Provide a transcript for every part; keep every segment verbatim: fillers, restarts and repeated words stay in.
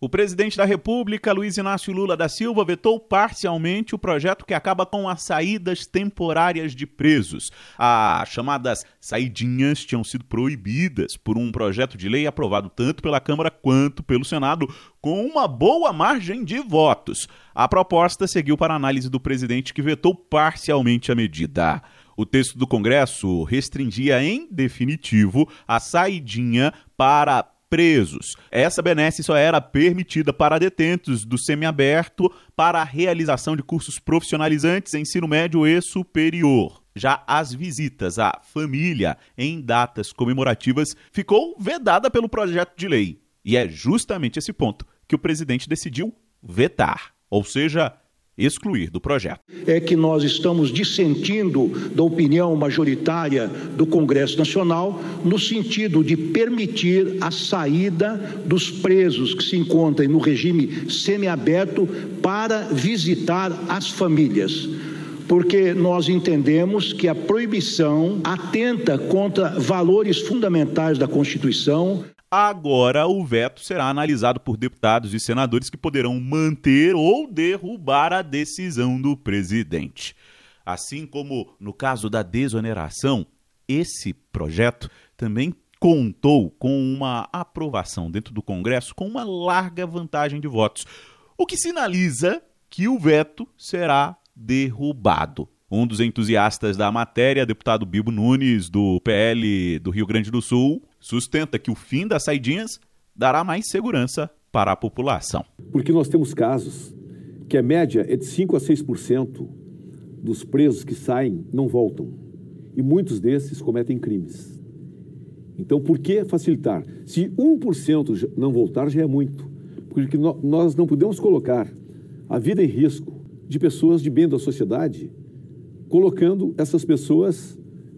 O presidente da República, Luiz Inácio Lula da Silva, vetou parcialmente o projeto que acaba com as saídas temporárias de presos. As chamadas saidinhas tinham sido proibidas por um projeto de lei aprovado tanto pela Câmara quanto pelo Senado, com uma boa margem de votos. A proposta seguiu para a análise do presidente, que vetou parcialmente a medida. O texto do Congresso restringia em definitivo a saidinha para presos. Essa benesse só era permitida para detentos do semiaberto para a realização de cursos profissionalizantes, ensino médio e superior. Já as visitas à família em datas comemorativas ficou vedada pelo projeto de lei. E é justamente esse ponto que o presidente decidiu vetar, ou seja, excluir do projeto. É que nós estamos dissentindo da opinião majoritária do Congresso Nacional no sentido de permitir a saída dos presos que se encontram no regime semiaberto para visitar as famílias. Porque nós entendemos que a proibição atenta contra valores fundamentais da Constituição. Agora, o veto será analisado por deputados e senadores que poderão manter ou derrubar a decisão do presidente. Assim como no caso da desoneração, esse projeto também contou com uma aprovação dentro do Congresso com uma larga vantagem de votos, o que sinaliza que o veto será derrubado. Um dos entusiastas da matéria, deputado Bibo Nunes, do P L do Rio Grande do Sul, sustenta que o fim das saidinhas dará mais segurança para a população. Porque nós temos casos que a média é de cinco a seis por cento dos presos que saem não voltam. E muitos desses cometem crimes. Então, por que facilitar? Se um por cento não voltar, já é muito. Porque nós não podemos colocar a vida em risco de pessoas de bem da sociedade, colocando essas pessoas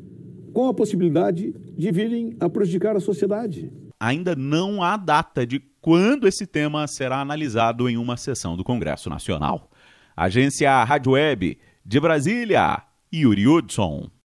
com a possibilidade de virem a prejudicar a sociedade. Ainda não há data de quando esse tema será analisado em uma sessão do Congresso Nacional. Agência Rádio Web de Brasília, Yuri Hudson.